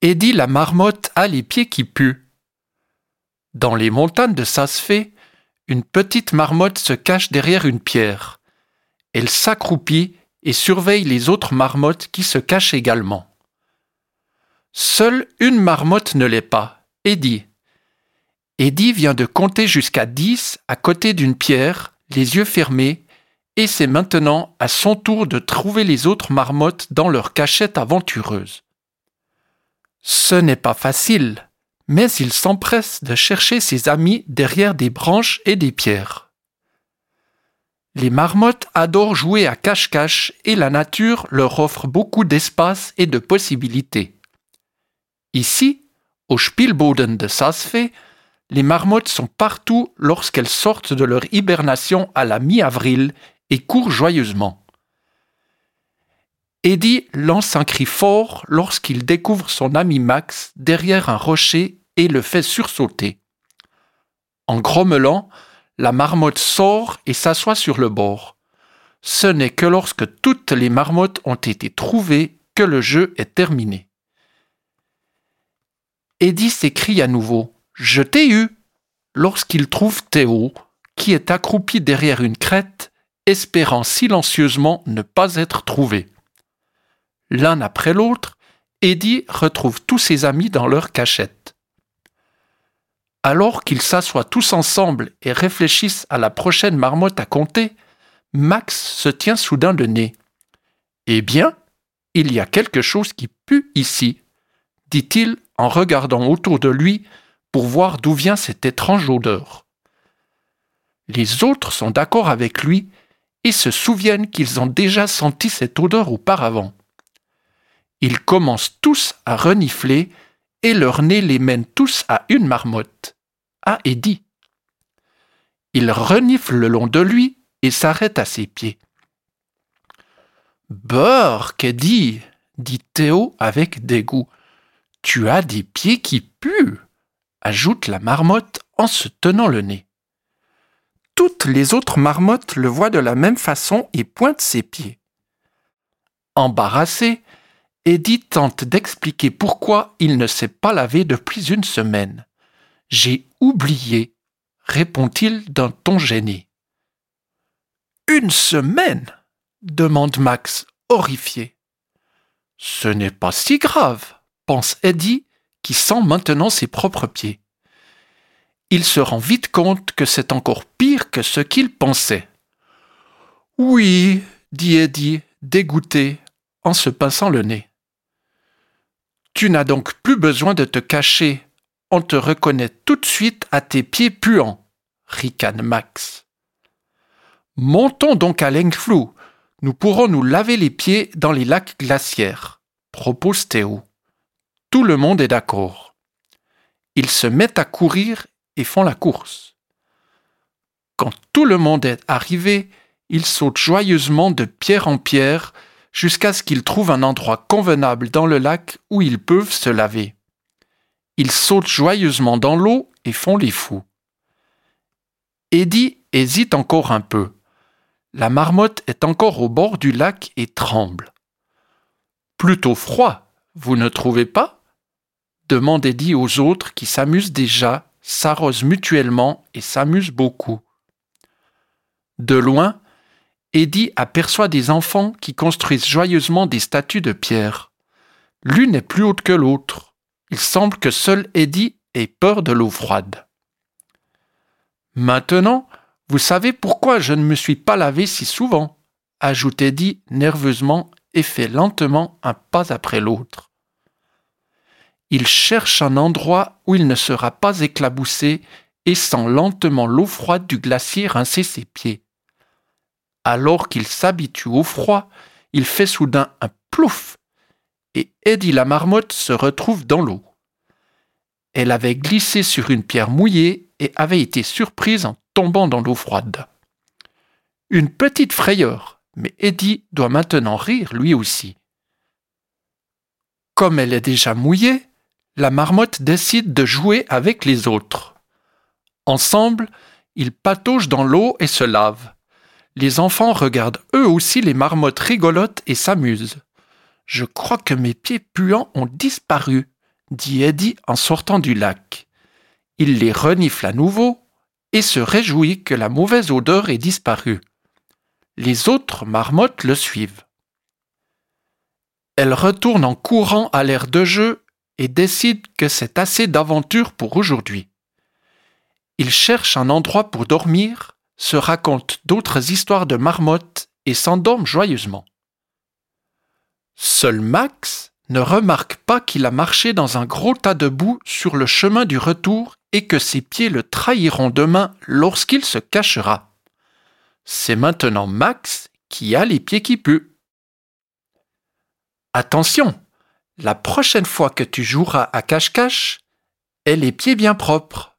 Eddie la marmotte a les pieds qui puent. Dans les montagnes de Saas-Fee, une petite marmotte se cache derrière une pierre. Elle s'accroupit et surveille les autres marmottes qui se cachent également. Seule une marmotte ne l'est pas, Eddie. Eddie vient de compter jusqu'à 10 à côté d'une pierre, les yeux fermés, et c'est maintenant à son tour de trouver les autres marmottes dans leur cachette aventureuse. Ce n'est pas facile, mais il s'empresse de chercher ses amis derrière des branches et des pierres. Les marmottes adorent jouer à cache-cache et la nature leur offre beaucoup d'espace et de possibilités. Ici, au Spielboden de Saas-Fee, les marmottes sont partout lorsqu'elles sortent de leur hibernation à la mi-avril et courent joyeusement. Eddie lance un cri fort lorsqu'il découvre son ami Max derrière un rocher et le fait sursauter. En grommelant, la marmotte sort et s'assoit sur le bord. Ce n'est que lorsque toutes les marmottes ont été trouvées que le jeu est terminé. Eddie s'écrie à nouveau « Je t'ai eu !» lorsqu'il trouve Théo, qui est accroupi derrière une crête, espérant silencieusement ne pas être trouvé. L'un après l'autre, Eddie retrouve tous ses amis dans leur cachette. Alors qu'ils s'assoient tous ensemble et réfléchissent à la prochaine marmotte à compter, Max se tient soudain le nez. « Eh bien, il y a quelque chose qui pue ici », dit-il en regardant autour de lui pour voir d'où vient cette étrange odeur. Les autres sont d'accord avec lui et se souviennent qu'ils ont déjà senti cette odeur auparavant. Ils commencent tous à renifler et leur nez les mène tous à une marmotte, à Eddie. Ils reniflent le long de lui et s'arrêtent à ses pieds. « Burk, Eddie, dit Théo avec dégoût. « Tu as des pieds qui puent, ajoute la marmotte en se tenant le nez. Toutes les autres marmottes le voient de la même façon et pointent ses pieds. Embarrassé, Eddie tente d'expliquer pourquoi il ne s'est pas lavé depuis une semaine. « J'ai oublié, » répond-il d'un ton gêné. « Une semaine ?» demande Max, horrifié. « Ce n'est pas si grave, » pense Eddie, qui sent maintenant ses propres pieds. Il se rend vite compte que c'est encore pire que ce qu'il pensait. « Oui, » dit Eddie, dégoûté, en se pinçant le nez. « Tu n'as donc plus besoin de te cacher. On te reconnaît tout de suite à tes pieds puants, » ricane Max. « Montons donc à Lengfloo. Nous pourrons nous laver les pieds dans les lacs glaciaires, » propose Théo. Tout le monde est d'accord. Ils se mettent à courir et font la course. Quand tout le monde est arrivé, ils sautent joyeusement de pierre en pierre jusqu'à ce qu'ils trouvent un endroit convenable dans le lac où ils peuvent se laver. Ils sautent joyeusement dans l'eau et font les fous. Eddie hésite encore un peu. La marmotte est encore au bord du lac et tremble. « Plutôt froid, vous ne trouvez pas ?» demande Eddie aux autres qui s'amusent déjà, s'arrosent mutuellement et s'amusent beaucoup. De loin, Eddie aperçoit des enfants qui construisent joyeusement des statues de pierre. L'une est plus haute que l'autre. Il semble que seul Eddie ait peur de l'eau froide. Maintenant, vous savez pourquoi je ne me suis pas lavé si souvent, ajoute Eddie nerveusement et fait lentement un pas après l'autre. Il cherche un endroit où il ne sera pas éclaboussé et sent lentement l'eau froide du glacier rincer ses pieds. Alors qu'il s'habitue au froid, il fait soudain un plouf et Eddie la marmotte se retrouve dans l'eau. Elle avait glissé sur une pierre mouillée et avait été surprise en tombant dans l'eau froide. Une petite frayeur, mais Eddie doit maintenant rire lui aussi. Comme elle est déjà mouillée, la marmotte décide de jouer avec les autres. Ensemble, ils pataugent dans l'eau et se lavent. Les enfants regardent eux aussi les marmottes rigolotes et s'amusent. « Je crois que mes pieds puants ont disparu », dit Eddie en sortant du lac. Il les renifle à nouveau et se réjouit que la mauvaise odeur ait disparu. Les autres marmottes le suivent. Elle retourne en courant à l'aire de jeu et décide que c'est assez d'aventure pour aujourd'hui. Il cherche un endroit pour dormir, se raconte d'autres histoires de marmottes et s'endorme joyeusement. Seul Max ne remarque pas qu'il a marché dans un gros tas de boue sur le chemin du retour et que ses pieds le trahiront demain lorsqu'il se cachera. C'est maintenant Max qui a les pieds qui puent. Attention, la prochaine fois que tu joueras à cache-cache, aie les pieds bien propres.